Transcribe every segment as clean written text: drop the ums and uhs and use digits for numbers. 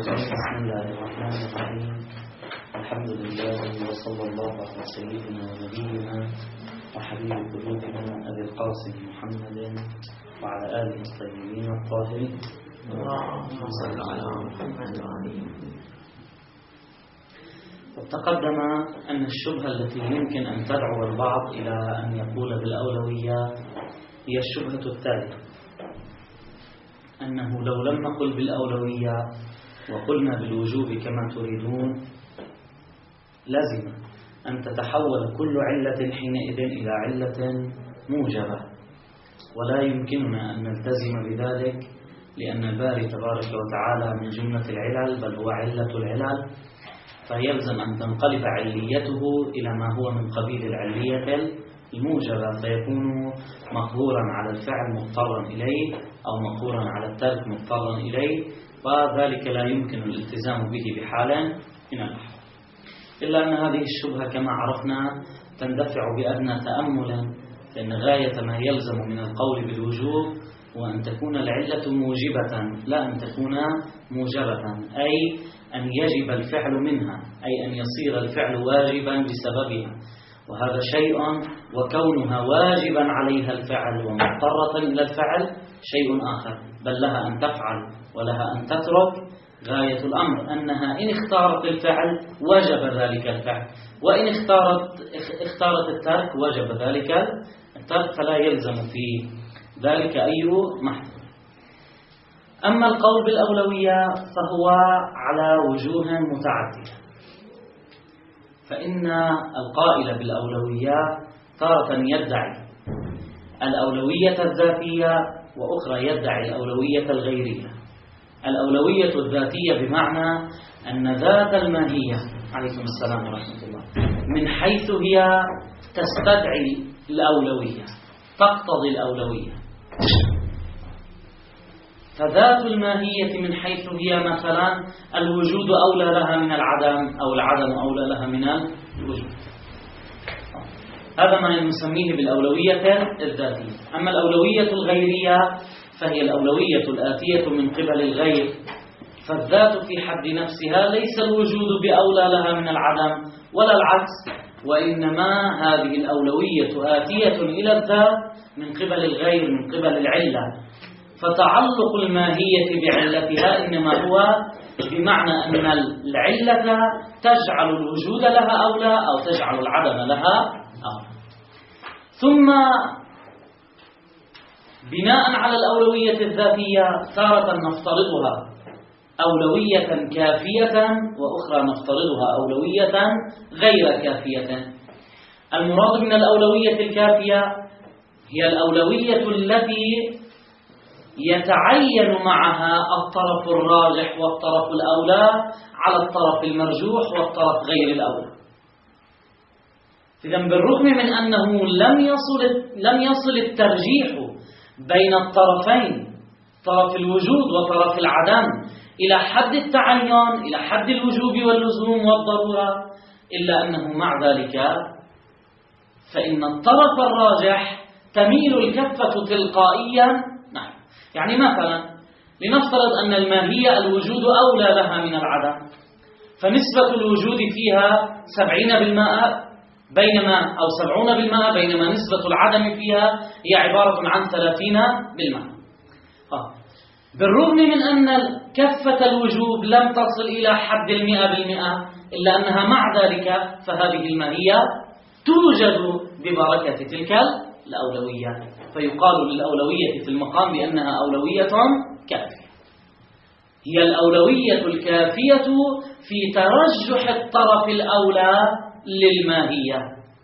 بسم الله الرحمن الرحيم. الحمد لله وصلى الله على سيدنا ونبينا وحبيب قلوبنا أبي القاسم محمد وعلى آله الطيبين الطاهرين. اللهم صل على محمد وعلى وتقدم أن الشبهة التي يمكن أن تدعو البعض إلى أن يقول بالأولويات هي الشبهة التالية: أنه لو لم نقل بالأولويات وقلنا بالوجوب كما تريدون لازم أن تتحول كل علة حينئذ إلى علة موجبة، ولا يمكننا أن نلتزم بذلك، لأن الباري تبارك وتعالى من جملة العلل بل هو علة العلل، فيلزم أن تنقلب عليته إلى ما هو من قبيل العلية الموجبة، فيكون مقهورا على الفعل مضطرا إليه أو مقهورا على الترك مضطرا إليه، وذلك لا يمكن الالتزام به بحال من الأحوال. إلا أن هذه الشبهة كما عرفنا تندفع بأدنى تأمل، لأن غاية ما يلزم من القول بالوجوب وأن تكون العلة موجبة لا أن تكون موجبة، أي أن يجب الفعل منها، أي أن يصير الفعل واجبا بسببها، وهذا شيء، وكونها واجبا عليها الفعل ومضطرة إلى الفعل شيء آخر، بل لها أن تفعل ولها أن تترك. غاية الأمر أنها إن اختارت الفعل وجب ذلك الفعل، وإن اختارت الترك وجب ذلك الترك، فلا يلزم في ذلك أي محظور. أما القول بالأولوية فهو على وجوه متعددة، فإن القائل بالأولوية تارة يدعي الأولوية الذاتية، وأخرى يدعي الأولوية الغيرية. الأولوية الذاتية بمعنى أن ذات الماهية عليكم السلام ورحمة الله من حيث هي تستدعي الأولوية، تقتضي الأولوية. فذات الماهية من حيث هي مثلا الوجود أولى لها من العدم، أو العدم أولى لها من الوجود. هذا ما نسميه بالأولوية الذاتية. أما الأولوية الغيرية فهي الأولوية الآتية من قبل الغير، فالذات في حد نفسها ليس الوجود بأولى لها من العدم ولا العكس، وإنما هذه الأولوية آتية إلى الذات من قبل الغير، من قبل العلة. فتعلق الماهية بعلتها إنما هو بمعنى أن العلة تجعل الوجود لها أولى أو تجعل العدم لها أولى. ثم بناء على الأولوية الذاتية تارة نفترضها أولوية كافية، وأخرى نفترضها أولوية غير كافية. المراد من الأولوية الكافية هي الأولوية التي يتعين معها الطرف الراجح والطرف الأولى على الطرف المرجوح والطرف غير الأولى. إذن بالرغم من أنه لم يصل الترجيح بين الطرفين، طرف الوجود وطرف العدم، إلى حد التعين، إلى حد الوجوب واللزوم والضرورة، إلا أنه مع ذلك فإن الطرف الراجح تميل الكفة تلقائيا. يعني مثلا لنفترض أن الماهية الوجود أولى لها من العدم، فنسبة الوجود فيها 70% أو 70%، بينما نسبة العدم فيها هي عبارة عن 30%. بالرغم من أن كفة الوجوب لم تصل إلى حد 100%، إلا أنها مع ذلك فهذه الماهية توجد ببركة تلك الأولوية، فيقال للأولوية في المقام بأنها أولوية كافية. هي الأولوية الكافية في ترجح الطرف الأولى للماهية.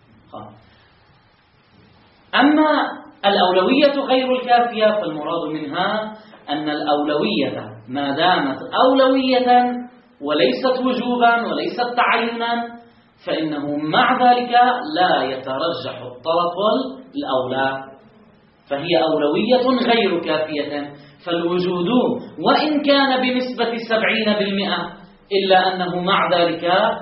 أما الأولوية غير الكافية فالمراد منها أن الأولوية ما دامت أولوية وليست وجوبا وليست تعينا، فإنه مع ذلك لا يترجح الطرف الأولى، فهي أولوية غير كافية. فالوجود وإن كان بنسبة 70%، إلا أنه مع ذلك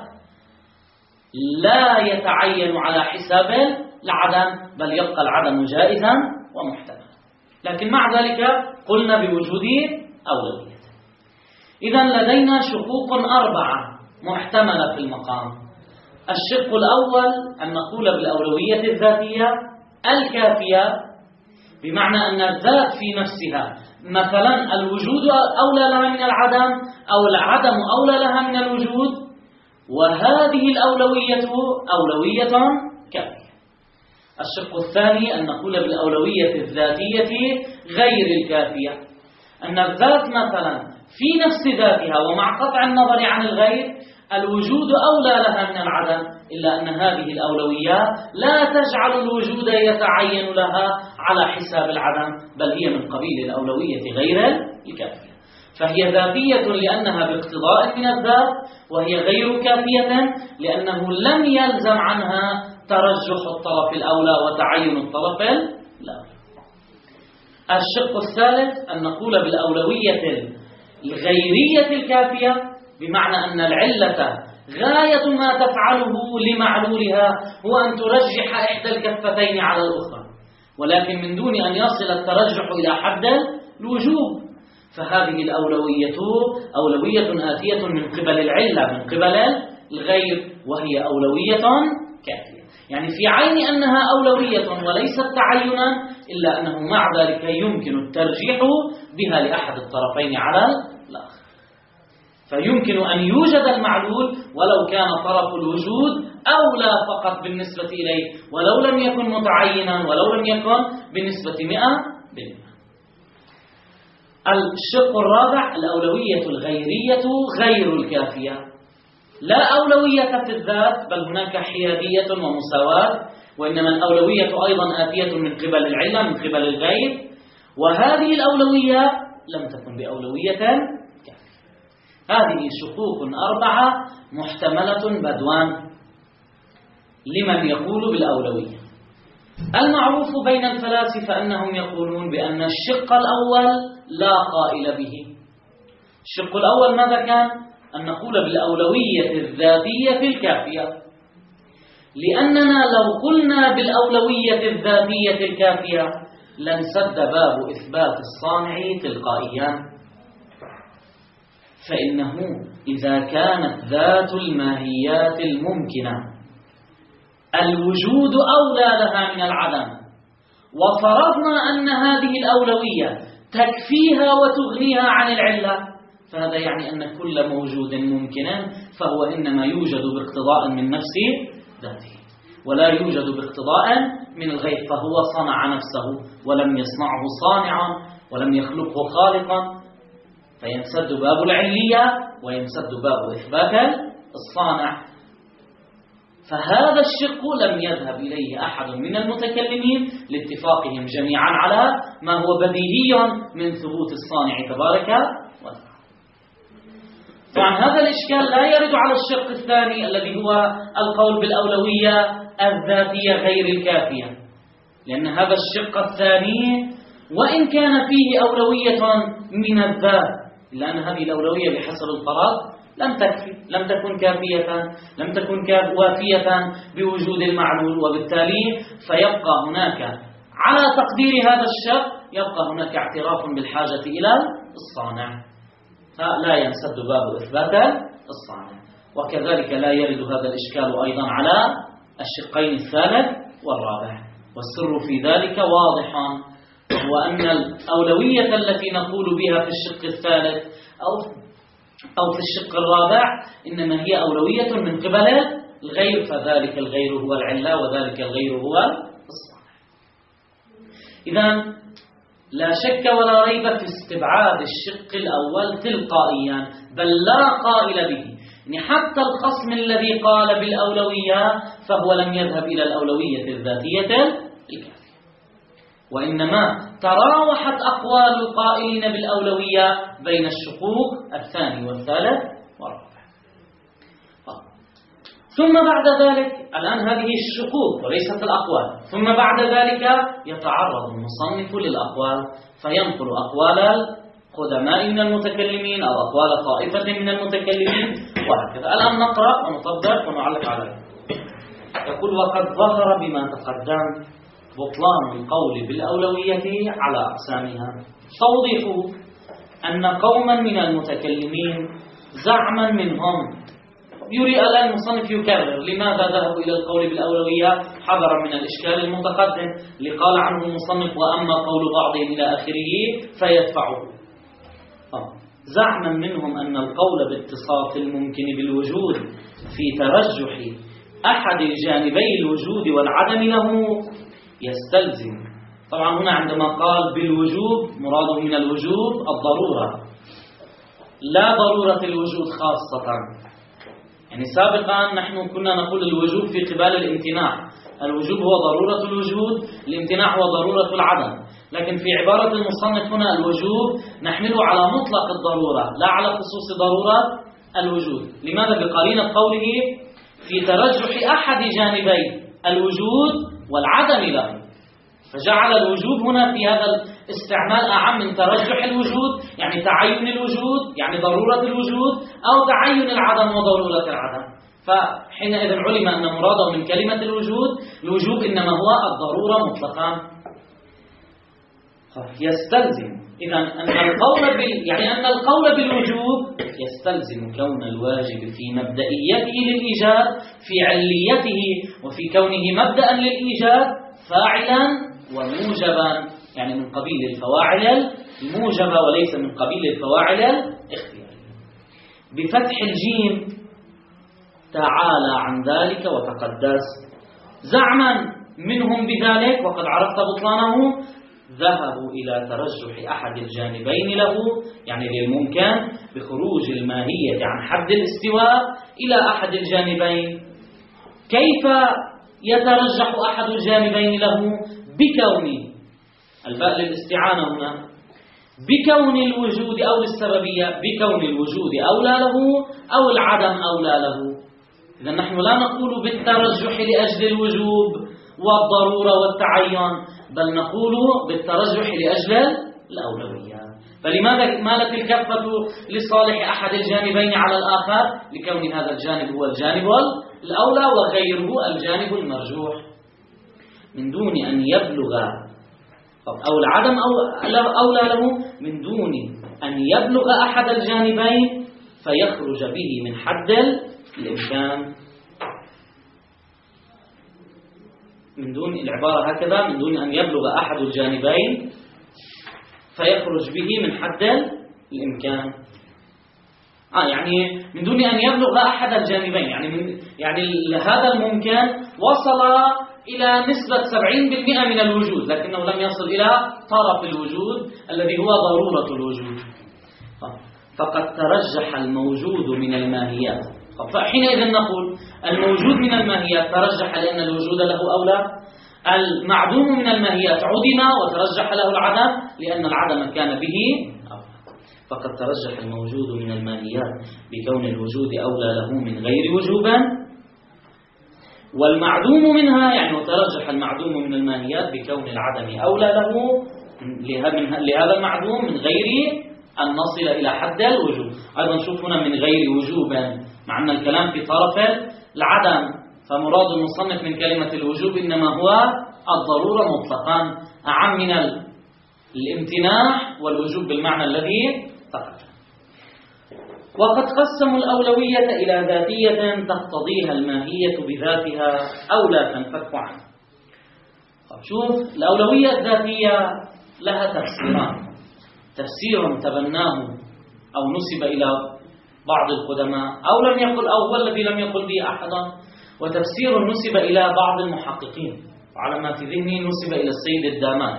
لا يتعين على حساب العدم، بل يبقى العدم جائزا ومحتملا. لكن مع ذلك قلنا بوجود أولوية. إذن لدينا شقوق 4 محتملة في المقام. الشق الأول أن نقول بالأولوية الذاتية الكافية، بمعنى أن الذات في نفسها مثلا الوجود أولى لها من العدم أو العدم أولى لها من الوجود، وهذه الأولوية أولوية كافية. الشق الثاني أن نقول بالأولوية الذاتية غير الكافية، أن الذات مثلا في نفس ذاتها ومع قطع النظر عن الغير الوجود أولى لها من العدم، إلا أن هذه الأولويات لا تجعل الوجود يتعين لها على حساب العدم، بل هي من قبيل الأولوية غير الكافية. فهي ذاتية لأنها باقتضاء من الذات، وهي غير كافية لأنه لم يلزم عنها ترجح الطرف الأولى وتعين الطرف الأولى. الشق الثالث أن نقول بالأولوية الغيرية الكافية، بمعنى أن العلة غاية ما تفعله لمعلولها هو أن ترجح إحدى الكفتين على الأخرى، ولكن من دون أن يصل الترجح إلى حد الوجوب. فهذه الأولوية أولوية آتية من قبل العلة من قبل الغير، وهي أولوية كافية، يعني في عين أنها أولوية وليست تعينا، إلا أنه مع ذلك يمكن الترجيح بها لأحد الطرفين على الآخر. فيمكن أن يوجد المعلول ولو كان طرف الوجود أولى فقط بالنسبة إليه، ولو لم يكن متعينا، ولو لم يكن بنسبة 100%. الشق الرابع الأولوية الغيرية غير الكافية. لا أولوية في الذات، بل هناك حيادية ومساواة، وإنما الأولوية أيضا آتية من قبل العلة من قبل الغير، وهذه الأولوية لم تكن بأولوية كافية. هذه شقوق 4 محتملة بدوان لمن يقول بالأولوية. المعروف بين الفلاسفة أنهم يقولون بأن الشق الأول لا قائل به. الشق الأول ماذا كان؟ أن نقول بالأولوية الذاتية الكافية، لأننا لو قلنا بالأولوية الذاتية الكافية لانسد باب إثبات الصانع تلقائيا، فإنه إذا كانت ذات الماهيات الممكنة الوجود أولى لها من العدم، وفرضنا أن هذه الأولوية تكفيها وتغنيها عن العلة، فهذا يعني أن كل موجود ممكن فهو إنما يوجد باقتضاء من نفس ذاته، ولا يوجد باقتضاء من الغير، فهو صنع نفسه ولم يصنعه صانعا ولم يخلقه خالقا، فينسد باب العلية وينسد باب إثبات الصانع. فهذا الشق لم يذهب إليه أحد من المتكلمين لاتفاقهم جميعا على ما هو بديهي من ثبوت الصانع تبارك وتعالى. طبعا هذا الإشكال لا يرد على الشق الثاني الذي هو القول بالأولوية الذاتية غير الكافية، لأن هذا الشق الثاني وإن كان فيه أولوية من الذات، لأن هذه الأولوية بحسب الفرض لم تكفي، لم تكن كافية، لم تكن وافية بوجود المعلول، وبالتالي فيبقى هناك على تقدير هذا الشق يبقى هناك اعتراف بالحاجة إلى الصانع، فلا ينسد باب إثبات الصانع. وكذلك لا يرد هذا الإشكال أيضا على الشقين الثالث والرابع، والسر في ذلك واضح، وأن الأولوية التي نقول بها في الشق الثالث أو في الشق الرابع إنما هي أولوية من قبل الغير، فذلك الغير هو العلة وذلك الغير هو الصانع. إذن لا شك ولا ريب في استبعاد الشق الأول تلقائيا، بل لا قائل به، يعني حتى الخصم الذي قال بالأولوية فهو لم يذهب إلى الأولوية الذاتية الكافية، وإنما تراوحت أقوال القائلين بالأولوية بين الشقوق الثاني والثالث والرابع. ثم بعد ذلك، الآن هذه الشقوق وليست الأقوال، ثم بعد ذلك يتعرض المصنف للأقوال فينقل أقوال القدماء من المتكلمين أو أقوال طائفة من المتكلمين وهكذا. الآن نقرأ ونطبق ونعلق عليه. يقول: وقد ظهر بما تقدم بطلان القول بالأولوية على أقسامها. توضيحه: أن قوما من المتكلمين زعما منهم، يريد الآن المصنف يكرر لماذا ذهبوا إلى القول بالأولوية حذرا من الإشكال المتقدم اللي قال عنه المصنف وأما قول بعضهم إلى آخره فيدفعه. زعما منهم أن القول باتصاف الممكن بالوجود في ترجح أحد جانبي الوجود والعدم له يستلزم. طبعا هنا عندما قال بالوجوب مراده من الوجوب الضرورة، لا ضرورة الوجود خاصة. يعني سابقا نحن كنا نقول الوجوب في قبال الامتناع، الوجوب هو ضرورة الوجود، الامتناع هو ضرورة العدم. لكن في عبارة المصنف هنا الوجوب نحمله على مطلق الضرورة لا على خصوص ضرورة الوجود. لماذا؟ بقرينة قوله في ترجح أحد جانبي الوجود والعدم له، فجعل الوجوب هنا في هذا الاستعمال أعم من ترجح الوجود، يعني تعين الوجود يعني ضرورة الوجود، أو تعين العدم وضرورة العدم. فحينئذ علم أن مراده من كلمة الوجوب إنما هو الضرورة مطلقا. يستلزم إذن أن القول بالوجوب يستلزم كون الواجب في مبدئيته للإيجاد، في عليته، وفي كونه مبدأ للإيجاد فاعلا وموجبا، يعني من قبيل الفواعل الموجبة وليس من قبيل الفواعل الاختيارية. بفتح الجيم تعالى عن ذلك وتقدس. زعما منهم بذلك وقد عرفت بطلانه ذهبوا إلى ترجح أحد الجانبين له، يعني للممكن، بخروج الماهية عن حد الاستواء إلى أحد الجانبين. كيف يترجح أحد الجانبين له؟ بكون الباء للاستعانة هنا، بكون الوجود أو للسببية، بكون الوجود أولى له أو العدم أولى له. إذا نحن لا نقول بالترجح لأجل الوجوب والضرورة والتعين، بل نقول بالترجح لأجل الأولوية. فلماذا مالت الكفة لصالح أحد الجانبين على الآخر؟ لكون هذا الجانب هو الجانب الأولى وغيره الجانب المرجوح، من دون أن يبلغ أو العدم أولى له، من دون أن يبلغ أحد الجانبين فيخرج به من حد الإمكان. من دون العبارة هكذا، من دون أن يبلغ أحد الجانبين فيخرج به من حد الإمكان. يعني من دون أن يبلغ أحد الجانبين، يعني هذا الممكن وصل إلى نسبة 70% من الوجود، لكنه لم يصل إلى طرف الوجود الذي هو ضرورة الوجود. فقد ترجح الموجود من الماهيات. فحينئذ نقول الموجود من الماهيات ترجح لأن الوجود له أولى، المعدوم من الماهيات عدم وترجح له العدم لأن العدم كان به أولى. فقد ترجح الموجود من الماهيات بكون الوجود أولى له من غير وجوبا، والمعدوم منها يعني وترجح المعدوم من الماهيات بكون العدم أولى له لهذا المعدوم من غير أن نصل إلى حد الوجوب. أيضا نشوف هنا من غير وجوبا، مع أن الكلام في طرف العدم، فمراد المصنف من كلمة الوجوب إنما هو الضرورة مطلقا أعم من الامتناع والوجوب بالمعنى الذي تقدم. وقد قسموا الأولوية إلى ذاتية تقتضيها الماهية بذاتها أو لا تنفك عنها. شوف، الأولوية الذاتية لها تفسيران، تفسير تبناه أو نسب إلى بعض القدماء أو لم يقل، أو هو الذي لم يقل به أحدا، وتفسير نسب إلى بعض المحققين، وعلى ما في ذهني نسب إلى السيد الدامات،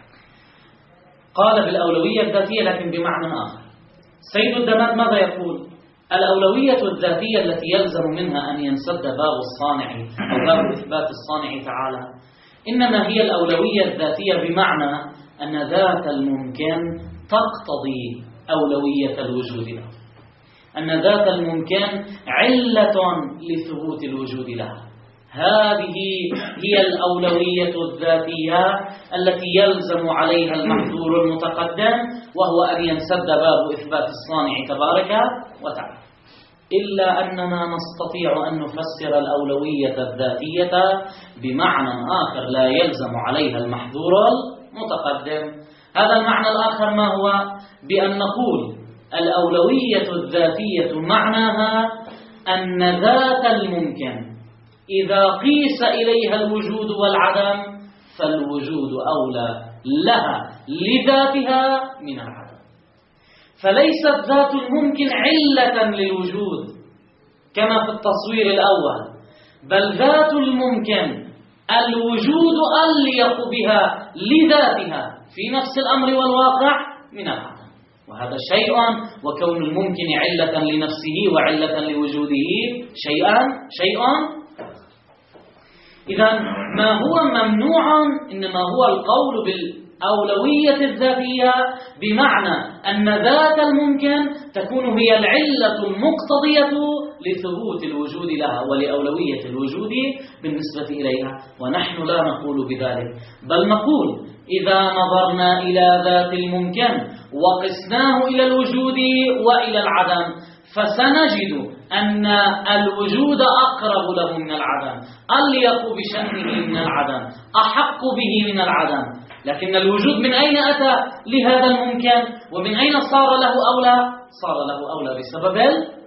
قال بالأولوية الذاتية لكن بمعنى آخر. السيد الدامات ماذا يقول؟ الأولوية الذاتية التي يلزم منها أن ينسد باب الصانع أو باب إثبات الصانع تعالى، إنما هي الأولوية الذاتية بمعنى أن ذات الممكن تقتضي أولوية الوجود له، أن ذات الممكن علة لثبوت الوجود لها. هذه هي الأولوية الذاتية التي يلزم عليها المحظور المتقدم، وهو أن ينسد باب إثبات الصانع تبارك وتعالى. إلا أننا نستطيع أن نفسر الأولوية الذاتية بمعنى آخر لا يلزم عليها المحظور المتقدم. هذا المعنى الآخر ما هو؟ بأن نقول الأولوية الذاتية معناها أن ذات الممكن إذا قيس إليها الوجود والعدم فالوجود أولى لها لذاتها من العدم. فليست ذات الممكن علة للوجود كما في التصوير الأول، بل ذات الممكن الوجود أليق بها لذاتها في نفس الأمر والواقع من العدم. وهذا شيء، وكون الممكن علة لنفسه وعلة لوجوده شيء. إذا ما هو ممنوع إنما هو القول بالأولوية الذاتية، بمعنى أن ذات الممكن تكون هي العلة المقتضية لثبوت الوجود لها ولأولوية الوجود بالنسبة إليها. ونحن لا نقول بذلك، بل نقول إذا نظرنا إلى ذات الممكن وقسناه إلى الوجود وإلى العدم فسنجد أن الوجود أقرب له من العدم، أليق بشأنه من العدم، أحق به من العدم. لكن الوجود من أين أتى لهذا الممكن؟ ومن أين صار له أولى؟ صار له أولى بسبب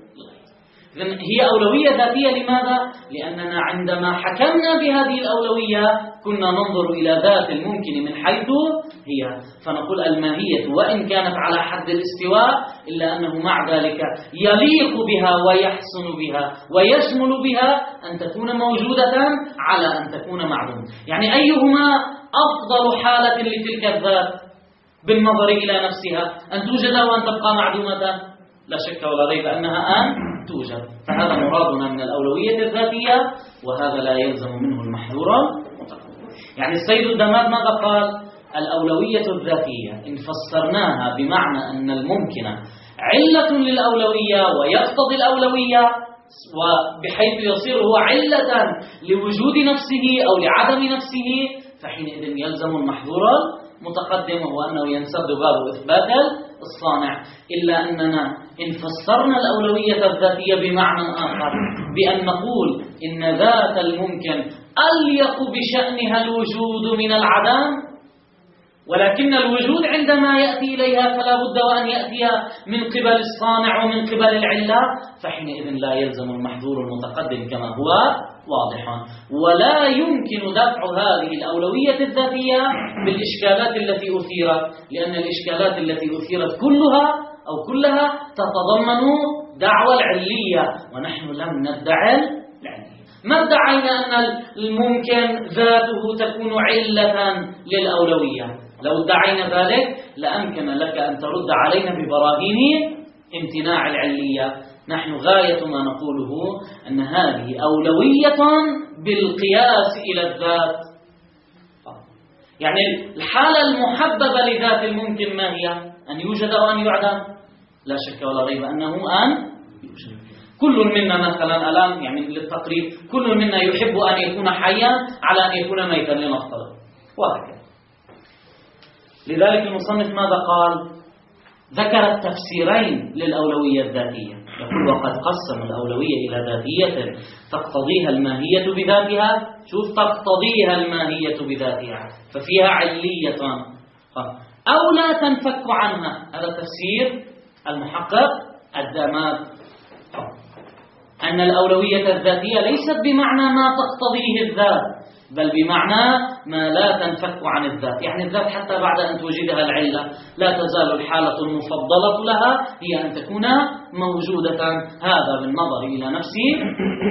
هي أولوية ذاتية. لماذا؟ لأننا عندما حكمنا بهذه الأولوية كنا ننظر إلى ذات الممكن من حيث هي، فنقول الماهية وإن كانت على حد الاستواء إلا أنه مع ذلك يليق بها ويحسن بها ويشمل بها أن تكون موجودة على أن تكون معدومة. يعني أيهما أفضل حالة لتلك الذات بالنظر إلى نفسها، أن توجد وأن تبقى معدومة؟ لا شك ولا ريب أنها أن توجد. فهذا مرادنا من الأولوية الذاتية، وهذا لا يلزم منه المحظور المتقدم. يعني السيد الدماد ماذا قال؟ الأولوية الذاتية إن فسرناها بمعنى أن الممكن علة للأولوية ويقتضي الأولوية، وبحيث يصير هو علة لوجود نفسه أو لعدم نفسه، فحينئذ يلزم المحظور متقدم، وهو أنه ينسد باب إثبات الصانع. إلا أننا إن فسرنا الأولوية الذاتية بمعنى آخر بأن نقول إن ذات الممكن أليق بشأنها الوجود من العدم، ولكن الوجود عندما يأتي إليها فلا بد وأن يأتي من قبل الصانع ومن قبل العلة، فحينئذ لا يلزم المحظور المتقدم كما هو واضح. ولا يمكن دفع هذه الأولوية الذاتية بالإشكالات التي أثيرت، لأن الإشكالات التي أثيرت كلها تتضمن دعوى العلية، ونحن لم ندعي العلية. ما ادعينا أن الممكن ذاته تكون علة للأولوية. لو ادعينا ذلك لأمكن لك أن ترد علينا ببراهين امتناع العلية. نحن غاية ما نقوله أن هذه أولوية بالقياس إلى الذات. يعني الحالة المحببة لذات الممكن ما هي؟ أن يوجد أو أن يعدم؟ لا شك ولا ريب أنه أن يوجد. كل منا مثلا الآن يعني للتقريب كل منا يحب أن يكون حيا على أن يكون ميتا لنفترض، وهكذا. لذلك المصنف ماذا قال؟ ذكر التفسيرين للأولوية الذاتية. يقول وقد قسم الأولوية إلى ذاتية تقتضيها الماهية بذاتها، شوف تقتضيها الماهية بذاتها ففيها علية أو لا تنفك عنها. هذا تفسير المحقق الدماد، أن الأولوية الذاتية ليست بمعنى ما تقتضيه الذات، بل بمعنى ما لا تنفك عن الذات. يعني الذات حتى بعد أن توجدها العلة لا تزال الحالة المفضلة لها هي أن تكون موجودة، هذا بالنظر إلى نفسه.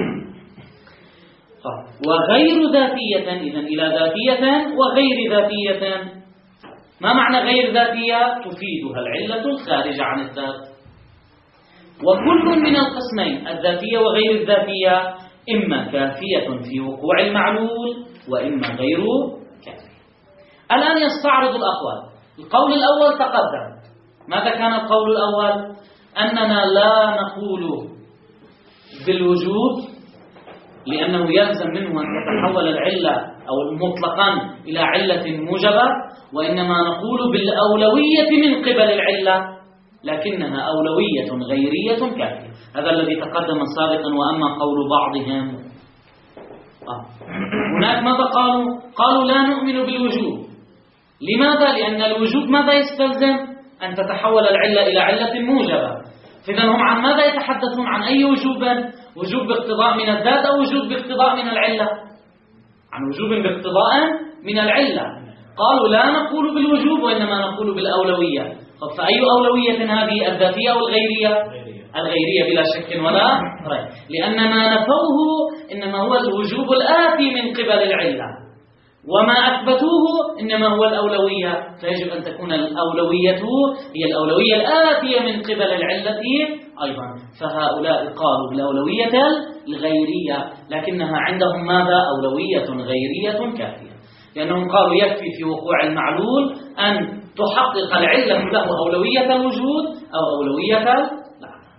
وغير ذاتية، إذن إلى ذاتية وغير ذاتية. ما معنى غير ذاتية؟ تفيدها العلة الخارجة عن الذات. وكل من القسمين الذاتية وغير الذاتية إما كافية في وقوع المعلول وإما غير كافية. الآن يستعرض الأقوال. القول الأول تقدم. ماذا كان القول الأول؟ أننا لا نقول بالوجود لأنه يلزم منه أن تتحول العلة أو مطلقا إلى علة موجبة، وإنما نقول بالأولوية من قبل العلة، لكنها أولوية غيرية كافية. هذا الذي تقدم سابقا. وأما قول بعضهم هناك ماذا قالوا؟ قالوا لا نؤمن بالوجود لماذا؟ لأن الوجوب ماذا يستلزم؟ أن تتحول العلة إلى علة موجبة. فإذا هم عن ماذا يتحدثون؟ عن أي وجوب؟ وجوب باقتضاء من الذات أو وجوب باقتضاء من العلة؟ عن وجوب باقتضاء من العلة. قالوا لا نقول بالوجوب وإنما نقول بالأولوية. فأي أولوية هذه؟ الذاتية أو الغيرية؟ الغيرية بلا شك ولا ريب، لأن ما نفوه إنما هو الوجوب الآتي من قبل العلة، وما أثبتوه إنما هو الأولوية. فيجب أن تكون الأولوية هي الأولوية الآتية من قبل العلة أيضا. فهؤلاء قالوا بالأولوية الغيرية، لكنها عندهم ماذا؟ أولوية غيرية كافية، لأنهم قالوا يكفي في وقوع المعلول أن تحقق العلة له أولوية الوجود أو أولوية العدم.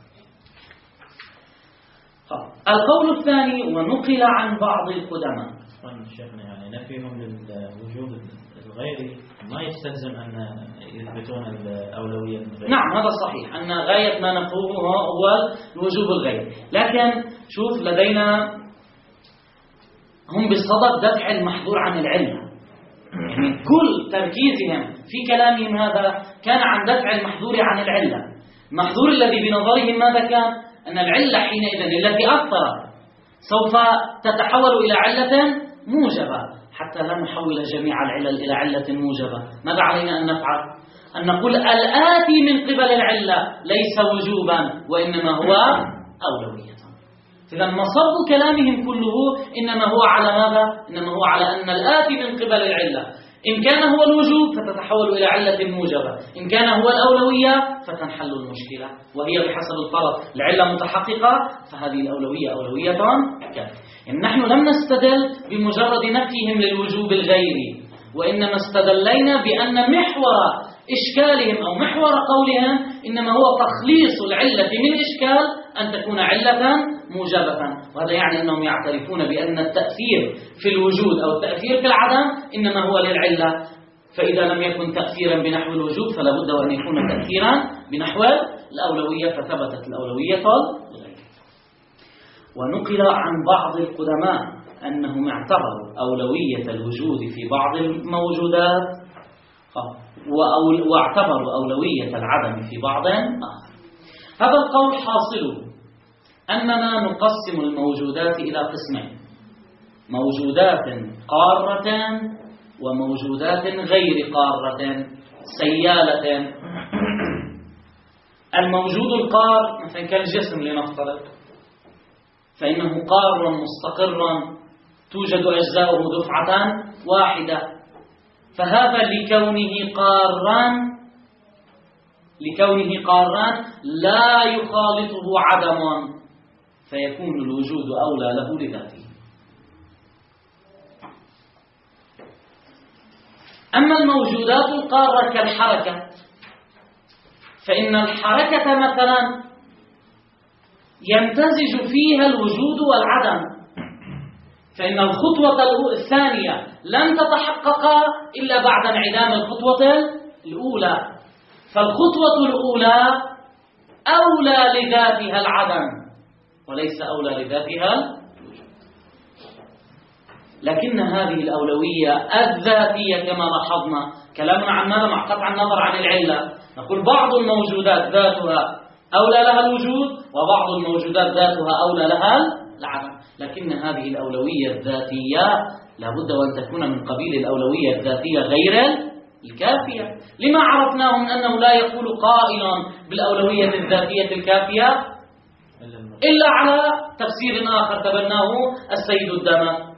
القول الثاني: ونقل عن بعض القدماء. شيخنا يعني نفيهم للوجود الغيري ما يستلزم أن يثبتون الأولوية الغيرية. نعم هذا صحيح، أن غاية ما نفوه هو الوجوب الغيري، لكن شوف لدينا هم بصدد دفع المحظور عن العلة، يعني كل تركيزهم في كلامهم هذا كان عن دفع المحظور عن العلة. المحظور الذي بنظرهم ماذا كان؟ أن العلة حينئذ التي أثرت سوف تتحول إلى علة موجبة. حتى لا نحول جميع العلل إلى علة موجبة، ماذا علينا أن نفعل؟ أن نقول الآتي من قبل العلة ليس وجوبا وإنما هو أولوية. إذا مصب كلامهم كله إنما هو على ماذا؟ إنما هو على أن الآتي من قبل العلة إن كان هو الوجوب فتتحول إلى علة موجبة، إن كان هو الأولوية فتنحل المشكلة، وهي بحسب الفرض العلة متحققة فهذه الأولوية أولوية كافية. يعني نحن لم نستدل بمجرد نفيهم للوجوب الغيري، وإنما استدلينا بأن محور إشكالهم أو محور قولهم إنما هو تخليص العلة من إشكال أن تكون علة موجبة. وهذا يعني أنهم يعترفون بأن التأثير في الوجود أو التأثير في العدم إنما هو للعلة، فإذا لم يكن تأثيرا بنحو الوجود فلا بد وأن يكون تأثيرا بنحو الأولوية، فثبتت الأولوية الغيرية. ونقل عن بعض القدماء أنهم اعتبروا أولوية الوجود في بعض الموجودات واعتبروا أولوية العدم في بعض آخر. هذا القول حاصله أننا نقسم الموجودات إلى قسمين: موجودات قارة وموجودات غير قارة سيالة. الموجود القار مثلا كالجسم لنفترض، فإنه قار مستقر توجد أجزاؤه دفعة واحدة، فهذا لكونه قارا لا يخالطه عدم، فيكون الوجود أولى له لذاته. أما الموجودات القارة كالحركة، فإن الحركة مثلا يمتزج فيها الوجود والعدم، فإن الخطوة الثانية لن تتحقق إلا بعد انعدام الخطوة الأولى، فالخطوة الأولى أولى لذاتها العدم وليس أولى لذاتها الوجود. لكن هذه الأولوية الذاتية كما لاحظنا كلامنا عن ماذا؟ مع قطع النظر عن العلة، نقول بعض الموجودات ذاتها أولى لها الوجود وبعض الموجودات ذاتها أولى لها العدم، لكن هذه الأولوية الذاتية لابد وأن تكون من قبيل الأولوية الذاتية غير الكافية. لما عرفناه من أنه لا يقول قائل بالأولوية الذاتية الكافية إلا على تفسير آخر تبناه السيد الدمى.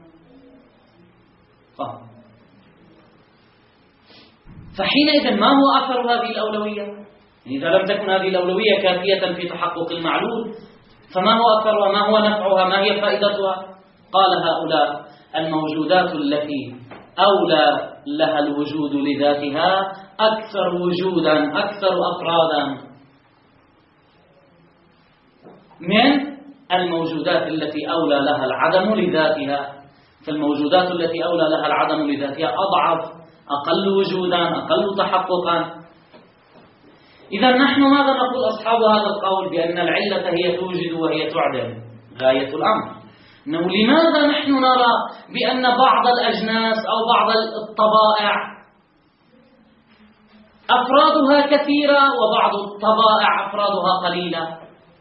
فحينئذ ما هو أثر هذه الأولوية؟ إذا لم تكن هذه الأولوية كافية في تحقق المعلول فما هو أثرها؟ ما هو نفعها؟ ما هي فائدتها؟ قال هؤلاء: الموجودات التي أولى لها الوجود لذاتها أكثر وجودا أكثر أفرادا من الموجودات التي أولى لها العدم لذاتها. فالموجودات التي أولى لها العدم لذاتها أضعف، أقل وجودا، أقل تحققا. إذا نحن ماذا نقول أصحاب هذا القول بأن العلة هي توجد وهي تعدم؟ غاية الأمر إنه لماذا نحن نرى بأن بعض الأجناس أو بعض الطبائع أفرادها كثيرة وبعض الطبائع أفرادها قليلة.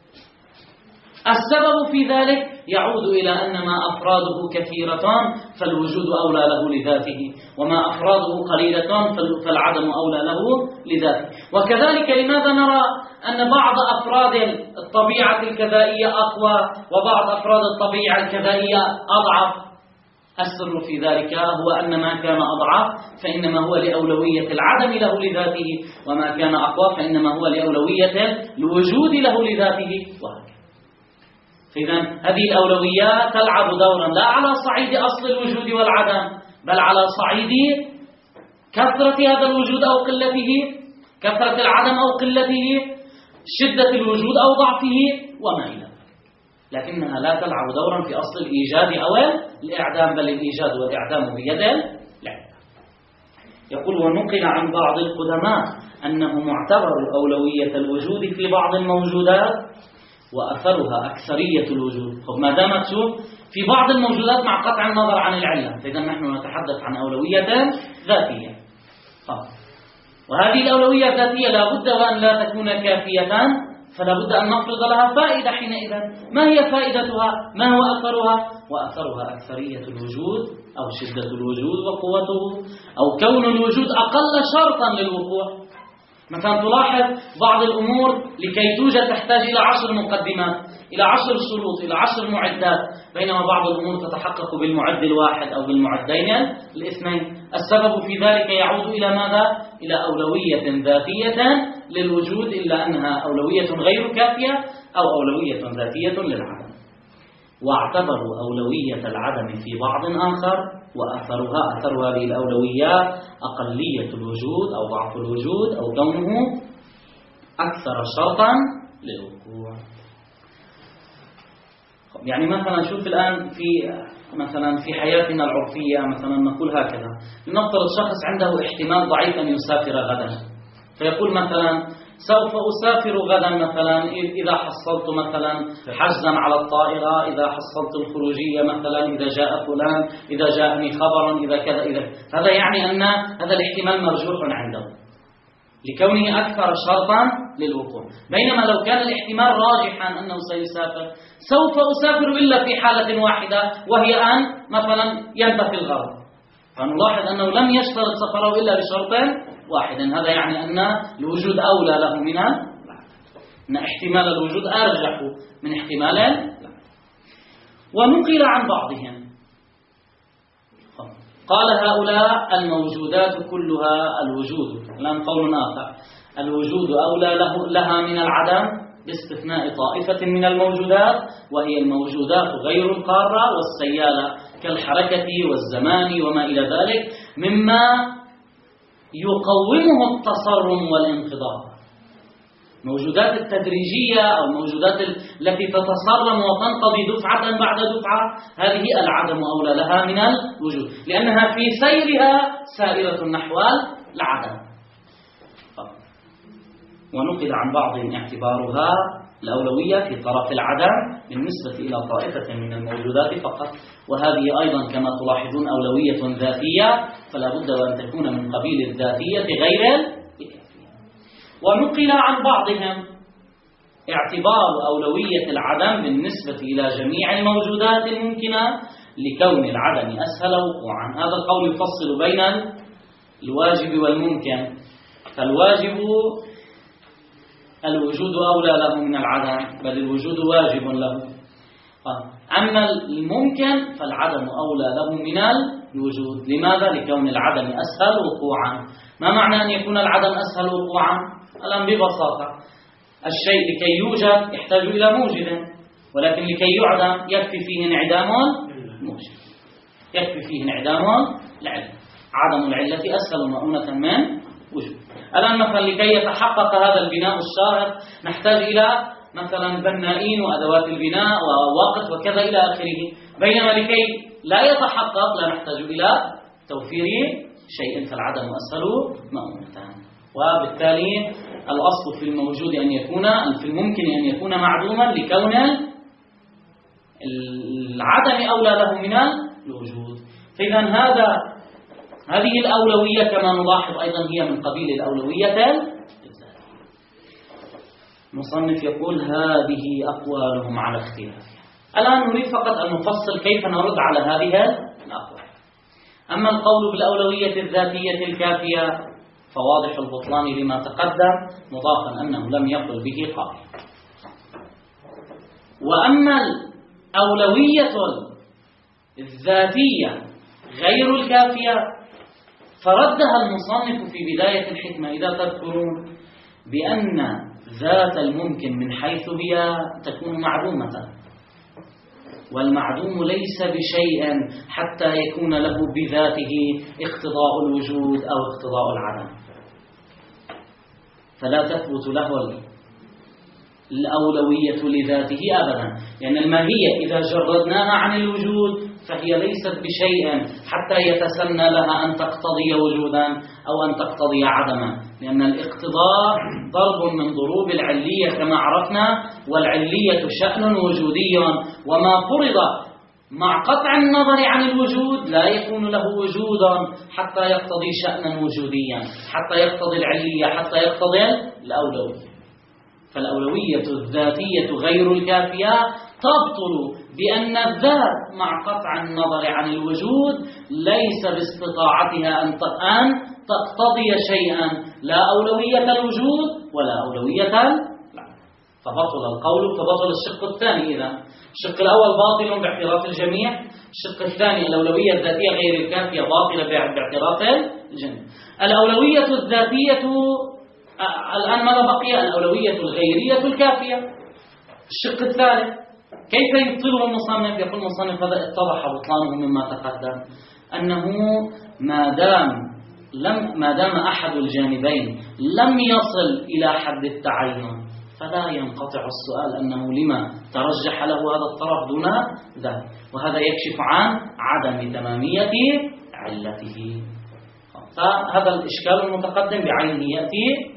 السبب في ذلك يعود إلى أن ما أفراده كثيرة فالوجود أولى له لذاته، وما أفراده قليلة فالعدم أولى له لذاته. وكذلك لماذا نرى أن بعض أفراد الطبيعة الكذائية أقوى وبعض أفراد الطبيعة الكذائية أضعف؟ السر في ذلك هو أن ما كان أضعف فإنما هو لأولوية العدم له لذاته، وما كان أقوى فإنما هو لأولوية الوجود له لذاته، وهكذا. إذن هذه الأولويات تلعب دورا لا على صعيد أصل الوجود والعدم، بل على صعيد كثرة هذا الوجود أو قلته، كثرة العدم أو قلته، شدة الوجود أو ضعفه، وما إلى ذلك. لكنها لا تلعب دورا في أصل الإيجاد أو الإعدام، بل الإيجاد والإعدام بيد الإعدام. يقول: ونقل عن بعض القدماء أنهم اعتبروا أولوية الوجود في بعض الموجودات وأثرها أكثرية الوجود. ما دامت في بعض الموجودات مع قطع النظر عن العلة، فإذا نحن نتحدث عن أولوية ذاتية. وهذه الأولوية الذاتية لا بد وأن لا تكون كافية، فلا بد أن نفرض لها فائدة حينئذ. ما هي فائدتها؟ ما هو أثرها؟ وأثرها أكثرية الوجود أو شدة الوجود وقوته، أو كون الوجود أقل شرطا للوقوع. مثلا تلاحظ بعض الأمور لكي توجد تحتاج إلى 10 مقدمات، إلى 10 شروط، إلى 10 معدات، بينما بعض الأمور تتحقق بالمعد الواحد أو بالمعدين الاثنين. السبب في ذلك يعود إلى ماذا؟ إلى أولوية ذاتية للوجود، إلا أنها أولوية غير كافية أو أولوية ذاتية للعدم. واعتبروا أولوية العدم في بعض آخر وأثرها أثر هذه الأولويات أقلية الوجود أو ضعف الوجود أو كونه أكثر شرطا للوقوع. يعني مثلا شوف الآن في حياتنا العرفية، مثلا نقول هكذا: لنفترض شخص عنده احتمال ضعيف أن يسافر غدا، فيقول مثلا: سوف أسافر غدا مثلا إذا حصلت مثلا حجزا على الطائرة، إذا حصلت الخروجية مثلا، إذا جاء فلان، إذا جاءني خبرا، إذا كذا إذا. هذا يعني أن هذا الاحتمال مرجوح عنده لكونه أكثر شرطا للوقوع. بينما لو كان الاحتمال راجحا أنه سيسافر، سوف أسافر إلا في حالة واحدة، وهي أن مثلا ينتفي الغرض، فنلاحظ أنه لم يشترط سفره إلا بشرط واحد. هذا يعني أن الوجود أولى له من أن احتمال الوجود أرجح من احتمال. ونقل عن بعضهم قال: هؤلاء الموجودات كلها الوجود، الآن قول آخر: الوجود أولى لها من العدم باستثناء طائفة من الموجودات، وهي الموجودات غير القارة والسيالة كالحركة والزمان وما إلى ذلك مما يقومه التصرم والانقضاض. الموجودات التدريجية أو الموجودات التي تتصرم وتنقضي دفعة بعد دفعة، هذه العدم أولى لها من الوجود، لأنها في سيرها سائرة نحو العدم. ونقل عن بعض اعتبارها الأولوية في طرف العدم بالنسبة إلى طائفة من الموجودات فقط، وهذه أيضا كما تلاحظون أولوية ذاتية، فلا بد وأن تكون من قبيل الذاتية غير الكافية. ونقل عن بعضهم اعتبار أولوية العدم بالنسبة إلى جميع الموجودات الممكنة لكون العدم أسهل وقوعا. هذا القول يفصل بين الواجب والممكن. فالواجب الوجود أولى له من العدم، بل الوجود واجب له. أما الممكن فالعدم أولى له من الوجود. لماذا؟ لكون العدم أسهل وقوعا. ما معنى أن يكون العدم أسهل وقوعا؟ الآن ببساطة الشيء لكي يوجد يحتاج إلى موجد، ولكن لكي يعدم يكفي فيه انعدام موجد، يكفي فيه انعدام العلة. عدم العلة أسهل مؤونة من وجود. الآن مثلا لكي يتحقق هذا البناء الشاهق نحتاج إلى مثلا بنائين وأدوات البناء ووقت وكذا إلى آخره، بينما لكي لا يتحقق لا نحتاج إلى توفير شيء، فالعدم أسهل مؤونة. وبالتالي الأصل في الموجود أن يكون في الممكن أن يكون معدوما لكون العدم أولى له من الوجود. فإذا هذه الأولوية كما نلاحظ أيضا هي من قبيل الأولوية الذاتية. المصنف يقول هذه أقوالهم على اختلافها. الآن نريد فقط أن نفصل كيف نرد على هذه الأقوال. أما القول بالأولوية الذاتية الكافية فواضح البطلان لما تقدم، مضافا أنه لم يقل به قائل. وأما الأولوية الذاتية غير الكافية فردها المصنف في بداية الحكمة إذا تذكرون بأن ذات الممكن من حيث هي تكون معدومة، والمعدوم ليس بشيء حتى يكون له بذاته اقتضاء الوجود أو اقتضاء العدم، فلا تثبت له الأولوية لذاته أبدا، لأن الماهية إذا جردناها عن الوجود فهي ليست بشيء حتى يتسنى لها أن تقتضي وجودا أو أن تقتضي عدما، لأن الاقتضاء ضرب من ضروب العلية كما عرفنا، والعلية شأن وجودي، وما فرض مع قطع النظر عن الوجود لا يكون له وجودا حتى يقتضي شأنا وجوديا، حتى يقتضي العلية، حتى يقتضي الأولوية. فالأولوية الذاتية غير الكافية تبطل بأن الذات مع قطع النظر عن الوجود ليس باستطاعتها أن تقتضي شيئا لا أولوية الوجود ولا أولوية فبطل القول، فبطل الشق الثاني. إذا الشق الأول باطل باعتراف الجميع، الشق الثاني الأولوية الذاتية غير الكافية باطلة باعتراف الجميع. الأولوية الذاتية الآن ماذا بقي؟ الأولوية الغيرية الكافية. الشق الثالث كيف يبطله المصنف؟ يقول المصنف هذا اتضح بطلانه مما تقدم، أنه ما دام أحد الجانبين لم يصل إلى حد التعين فلا ينقطع السؤال أنه لما ترجح له هذا الطرف دون ذاك، وهذا يكشف عن عدم تمامية علته. فهذا الإشكال المتقدم بعينه يأتي.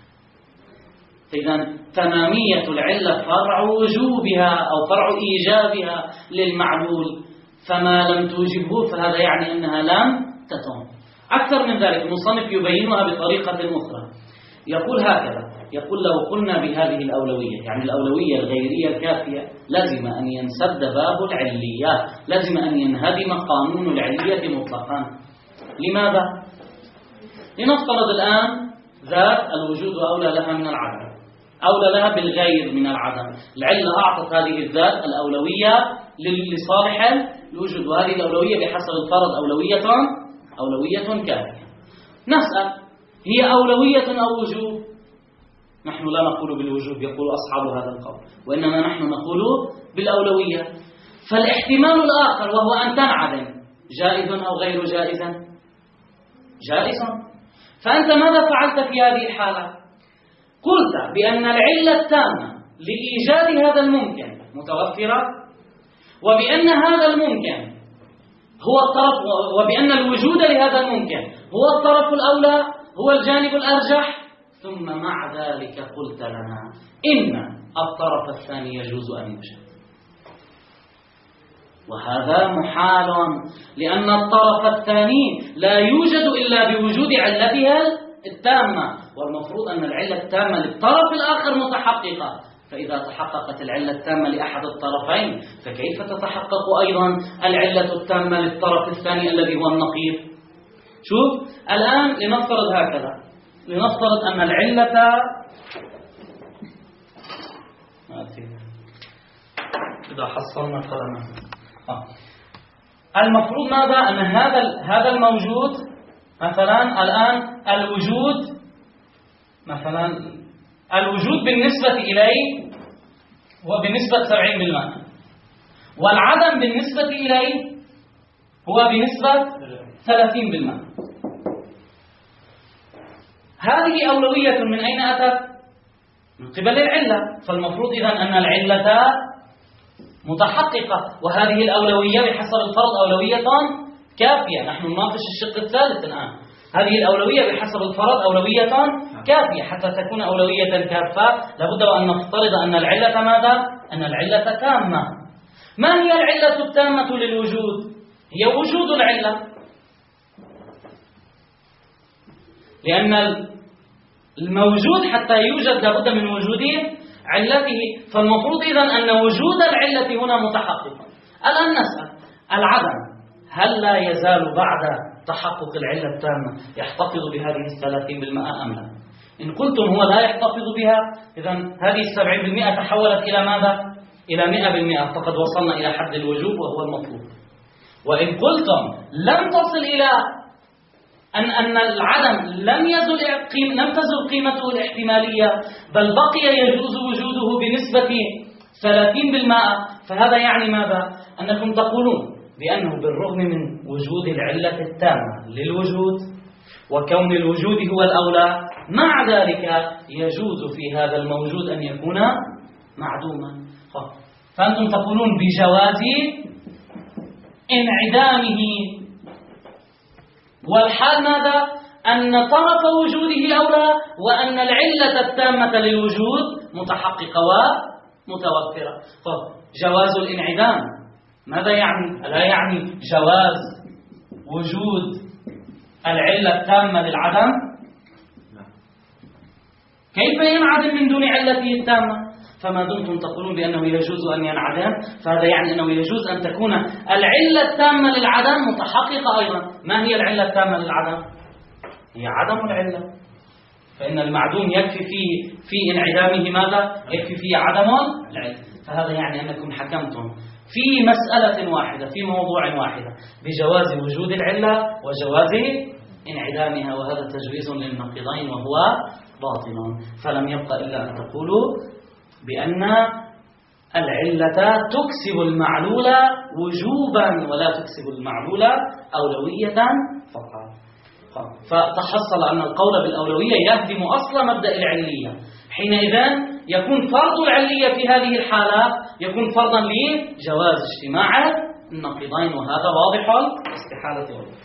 إذن تمامية العلة فرع وجوبها أو فرع إيجابها للمعلول، فما لم توجبه فهذا يعني أنها لم تتم. أكثر من ذلك المصنف يبينها بطريقة أخرى، يقول هكذا، يقول لو قلنا بهذه الأولوية يعني الأولوية الغيرية الكافية لازم أن ينسد باب العليات، لازم أن ينهدم قانون العلية مطلقا. لماذا؟ لنفترض الآن ذات الوجود أولى لها من العدم، أولى لها بالغير من العدم. العلة أعطت هذه الذات الأولوية لصالح الوجود، وهذه الأولوية بحسب الفرض أولوية كافية. نسأل هي أولوية أو وجوب؟ نحن لا نقول بالوجوب يقول أصحاب هذا القول، وإنما نحن نقول بالأولوية. فالاحتمال الآخر وهو أن تنعدم جائز أو غير جائز؟ جائز. فأنت ماذا فعلت في هذه الحالة؟ قلت بأن العلة التامة لإيجاد هذا الممكن متوفرة، وبأن هذا الممكن هو الطرف، وبأن الوجود لهذا الممكن هو الطرف الأولى، هو الجانب الأرجح، ثم مع ذلك قلت لنا إن الطرف الثاني يجوز أن يوجد. وهذا محال، لأن الطرف الثاني لا يوجد إلا بوجود علتها التامة، والمفروض أن العلة التامة للطرف الآخر متحققة، فإذا تحققت العلة التامة لأحد الطرفين فكيف تتحقق أيضا العلة التامة للطرف الثاني الذي هو النقيض؟ شوف الآن لنفترض هكذا، لنفترض أن العلة إذا حصلنا قلنا المفروض ماذا؟ أن هذا الموجود مثلا الآن الوجود بالنسبة إليه هو بنسبة 70%، والعدم بالنسبة إليه هو بنسبة 30%. هذه أولوية من أين أتت؟ من قبل العلة، فالمفروض إذن أن العلة متحققة، وهذه الأولوية بحسب الفرض أولوية كافية. نحن نناقش الشق الثالث الآن. هذه الأولوية بحسب الفرض أولوية كافية، حتى تكون أولوية كافة لابد أن نفترض أن العلة ماذا؟ أن العلة تامة. ما هي العلة التامة للوجود؟ هي وجود العلة. لأن الموجود حتى يوجد لابد من وجود علته، فالمفروض إذن أن وجود العلة هنا متحقق. الآن نسأل العدم هل لا يزال بعد تحقق العلة التامة يحتفظ بهذه 30% أم لا؟ إن قلتم هو لا يحتفظ بها، إذن هذه 70% تحولت إلى ماذا؟ إلى 100%، فقد وصلنا إلى حد الوجوب وهو المطلوب. وإن قلتم لم تصل إلى أن العدم لم تزل قيمته الاحتمالية، بل بقي يجوز وجوده بنسبة 30%، فهذا يعني ماذا؟ أنكم تقولون بأنه بالرغم من وجود العلة التامة للوجود وكون الوجود هو الأولى، مع ذلك يجوز في هذا الموجود أن يكون معدوما. فأنتم تقولون بجواز انعدامه، والحال ماذا؟ أن طرف وجوده أولى، وأن العلة التامة للوجود متحققة ومتوفرة. جواز الانعدام ماذا يعني؟ لا يعني جواز وجود العلة التامة للعدم؟ كيف ينعدم من دون علته التامة؟ فما دمتم تقولون بأنه يجوز أن ينعدم، فهذا يعني أنه يجوز أن تكون العلة التامة للعدم متحققة أيضا. ما هي العلة التامة للعدم؟ هي عدم العلة، فإن المعدوم يكفي في انعدامه ماذا؟ يكفي فيه عدم العلة. فهذا يعني أنكم حكمتم في مسألة واحدة في موضوع واحد بجواز وجود العلة وجواز انعدامها، وهذا تجويز للنقيضين وهو باطل. فلم يبق إلا أن تقولوا بأن العلة تكسب المعلول وجوبا ولا تكسب المعلول أولوية فقط. فتحصل أن القول بالأولوية يهدم أصل مبدأ العلية. حينئذ يكون فرض العلية في هذه الحالة يكون فرضا لجواز اجتماع النقيضين، وهذا واضح الاستحالة والوجود.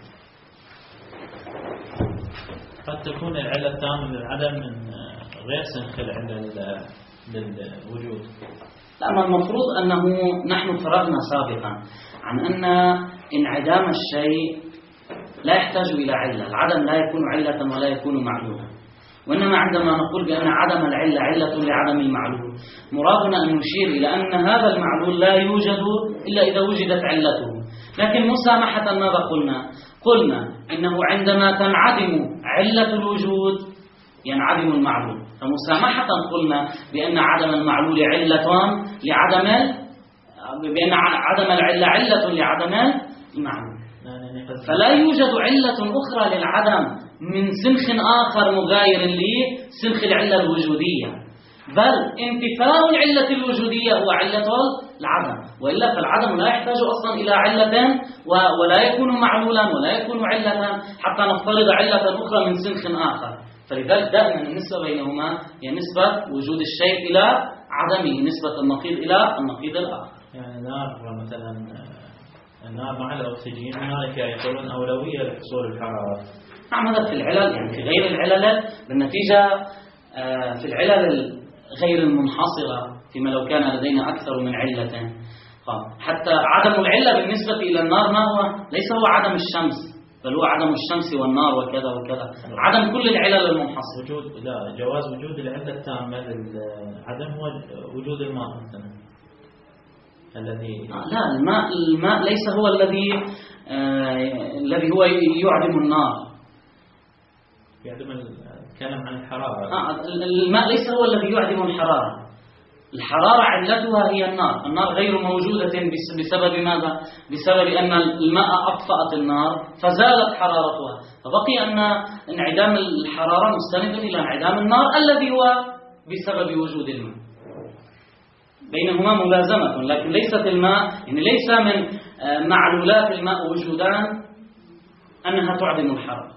قد تكون العلة التامة للعدم من غير سنخ العلة للوجود. لا، المفروض أنه نحن فرغنا سابقا عن أن انعدام الشيء لا يحتاج إلى علة. العدم لا يكون علة ولا يكون معلولا، وإنما عندما نقول بأن عدم العلة علة لعدم المعلول، مرادنا أن نشير إلى أن هذا المعلول لا يوجد إلا إذا وجدت علته. لكن مسامحة ماذا قلنا إنه عندما تنعدم علة الوجود ينعدم المعلول، فمسامحة قلنا بأن عدم المعلول بأن عدم العلة علة لعدم المعلول. فلا يوجد علة أخرى للعدم من سنخ آخر مغاير لسنخ العلة الوجودية، بل انتفاء العلة الوجودية هو علة العدم، وإلا فالعدم لا يحتاج أصلا إلى علة ولا يكون معلولا ولا يكون علة حتى نفترض علة أخرى من سنخ آخر. فلذلك دائما النسبة بينهما هي نسبة وجود الشيء إلى عدمه، نسبة النقيض إلى النقيض الآخر. يعني النار مثلا، النار مع الأكسجين هناك يقولون أولوية لحصول الحرارة. نعم، هذا في العلل، يعني في غير العلل بالنتيجة في العلل غير المنحصرة، فيما لو كان لدينا أكثر من علة. حتى عدم العلة بالنسبة إلى النار ما هو؟ ليس هو عدم الشمس، بل هو عدم الشمس والنار وكذا وكذا، عدم كل العلل المنحصرة. جواز وجود العلة التامة للعدم هو وجود الماء مثلا الذي لا، الماء ليس هو الذي هو يعدم النار. نتكلم عن الحرارة. الماء ليس هو الذي يعدم الحرارة. الحرارة علتها هي النار غير موجودة بسبب ماذا؟ بسبب أن الماء أطفأت النار فزالت حرارتها، فبقي أن انعدام الحرارة مستند إلى انعدام النار الذي هو بسبب وجود الماء. بينهما ملازمة، لكن ليست الماء، يعني ليس من معلولات الماء وجودان أنها تعدم الحرارة.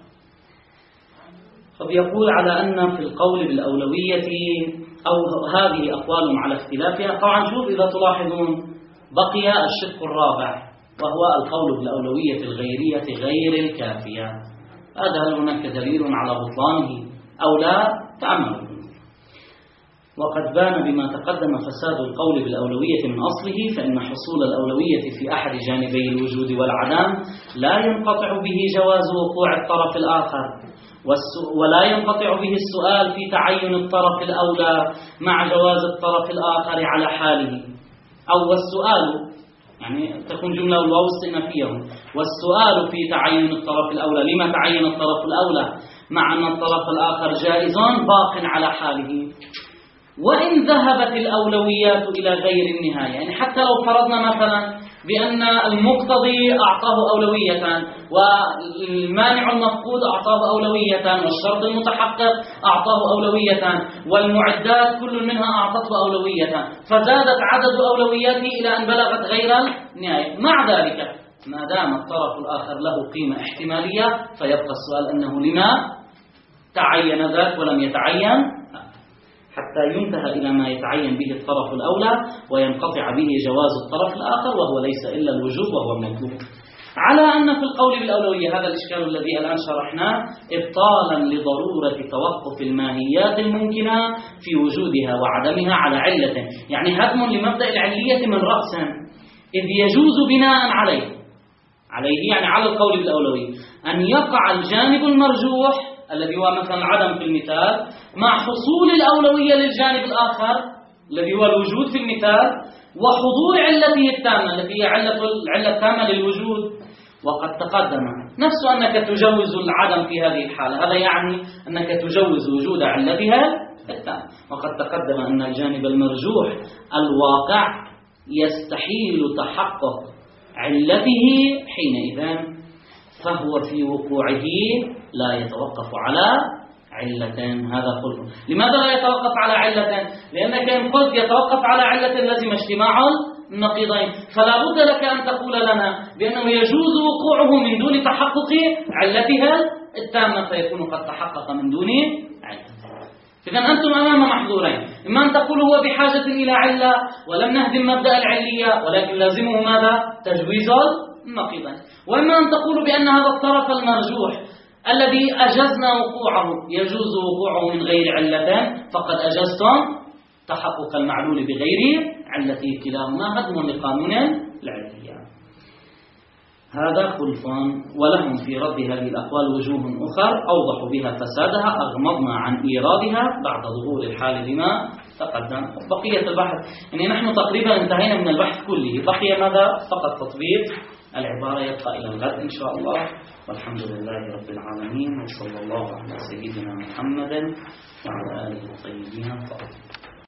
فبيقول على أن في القول بالأولوية أو هذه أقوال على اختلافها. طبعا شوف إذا تلاحظون بقي الشق الرابع وهو القول بالأولوية الغيرية غير الكافية. هل هناك دليل على بطلانه أو لا؟ تأملوا. وقد بان بما تقدم فساد القول بالأولوية من أصله، فإن حصول الأولوية في أحد جانبي الوجود والعدم لا ينقطع به جواز وقوع الطرف الآخر، ولا ينقطع به السؤال في تعين الطرف الأولى مع جواز الطرف الآخر على حاله. أو والسؤال يعني تكون جملة الواو استئنافية، والسؤال في تعين الطرف الأولى لما تعين الطرف الأولى مع أن الطرف الآخر جائز باق على حاله. وإن ذهبت الأولويات إلى غير النهاية، يعني حتى لو فرضنا مثلا بأن المقتضي أعطاه أولوية والمانع المفقود أعطاه أولوية والشرط المتحقق أعطاه أولوية والمعدات كل منها أعطته أولوية، فزادت عدد أولوياته إلى أن بلغت غير النهاية. مع ذلك ما دام الطرف الآخر له قيمة احتمالية فيبقى السؤال أنه لما تعين ذاك ولم يتعين، حتى ينتهى إلى ما يتعين به الطرف الأولى وينقطع به جواز الطرف الآخر، وهو ليس إلا الوجوب وهو المطلوب. على أن في القول بالأولوية هذا الإشكال الذي الآن شرحناه إبطالا لضرورة توقف الماهيات الممكنة في وجودها وعدمها على علة، يعني هدم لمبدأ العلية من رأس، إذ يجوز بناء عليه يعني على القول بالأولوية أن يقع الجانب المرجوح الذي هو مثلا العدم في المثال مع حصول الأولوية للجانب الآخر الذي هو الوجود في المثال وحضور علته التامة التي هي العلة التامة للوجود. وقد تقدم نفس أنك تجوز العدم في هذه الحالة، هذا يعني أنك تجوز وجود علتها التامة. وقد تقدم أن الجانب المرجوح الواقع يستحيل تحقق علته حينئذ، فهو في وقوعه لا يتوقف على علتين. هذا قلت. لماذا لا يتوقف على علتين؟ لأنك إن قلت يتوقف على علة لازم اجتماع النقيضين، فلا بد لك أن تقول لنا بأنه يجوز وقوعه من دون تحقق علتها التامة، فيكون قد تحقق من دون علتها. إذا أنتم أمام محظورين، إما أن تقول هو بحاجة إلى علة ولم نهدم مبدأ العلية ولكن لازمه ماذا؟ تجويز النقيضين، وإما أن تقول بأن هذا الطرف المرجوح الذي أجزنا وقوعه يجوز وقوعه من غير علتين، فقد أجزتم تحقق المعلول بغير علته، كلاهما هدم لقانون العلية. هذا خلفان، ولهم في رد هذه الأقوال وجوه أخرى أوضح بها فسادها أغمضنا عن إيرادها بعد ظهور الحال لما تقدم. بقية البحث يعني نحن تقريبا انتهينا من البحث كله، بقي ماذا؟ فقط تطبيق العبارة، يبقى إلى الغد إن شاء الله. والحمد لله رب العالمين، وصلى الله على سيدنا محمد وعلى آله الطيبين الطاهرين.